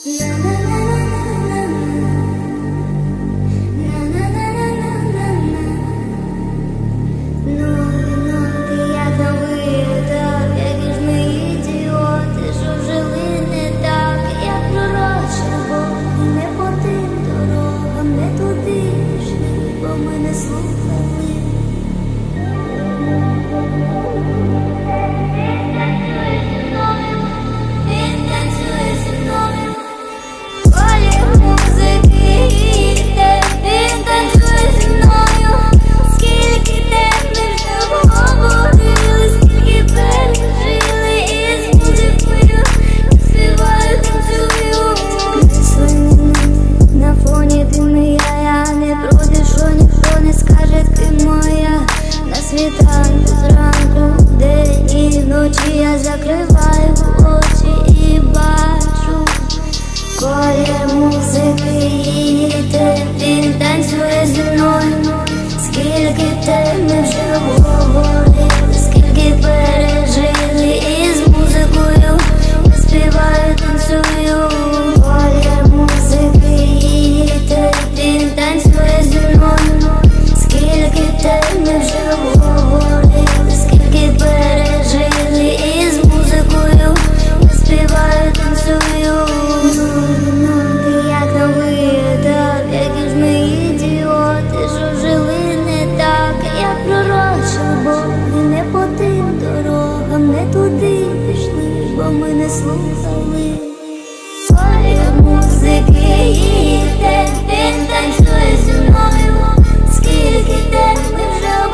Світанку зранку, день і вночі я закриваю очі і бачу колір музики, її темп, він танцює зі мною. Скільки тем ми вже говорили, скільки пережили, і з музикою я співаю, танцюю. Колір музики, її темп, він танцює зі мною. Скільки тем ми вже говорили, скільки пережили, і з музикою я співаю, танцюю. Ти як новий етап, які ж ми ідіоти, що жили не так, як пророчив Бог. І не по тим дорогам, не туди пішли, бо ми не слухали. Колір музики, її темп, він танцює зі мною. Скільки тем ми вже